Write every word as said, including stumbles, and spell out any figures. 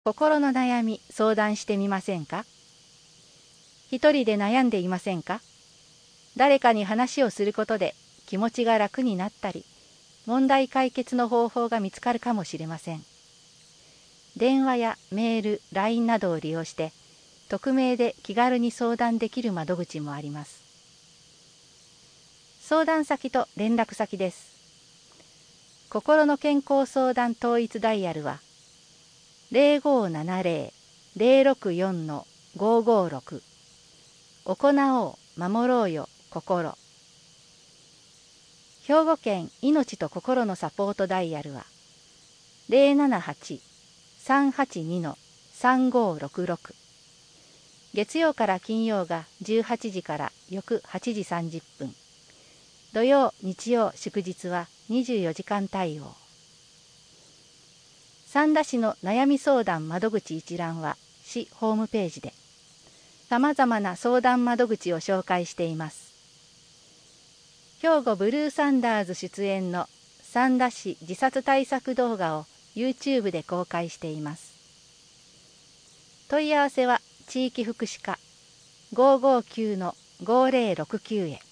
心の悩み相談してみませんか？一人で悩んでいませんか？誰かに話をすることで気持ちが楽になったり、問題解決の方法が見つかるかもしれません。電話やメール、ライン などを利用して匿名で気軽に相談できる窓口もあります。相談先と連絡先です。心の健康相談統一ダイヤルはゼロごーななゼロ ゼロろくよん ごーごーろく行おう守ろうよ心。兵庫県いのちと心のサポートダイヤルはゼロななはち さんはちに さんごーろくろく。月曜から金曜がじゅうはちじから翌はちじさんじゅっぷん、土曜日曜祝日はにじゅうよじかん対応。三田市の悩み相談窓口一覧は市ホームページでさまざまな相談窓口を紹介しています。兵庫ブルーサンダーズ出演の三田市自殺対策動画を YouTube で公開しています。問い合わせは地域福祉課 ごーごーきゅうのごーぜろろくきゅう へ。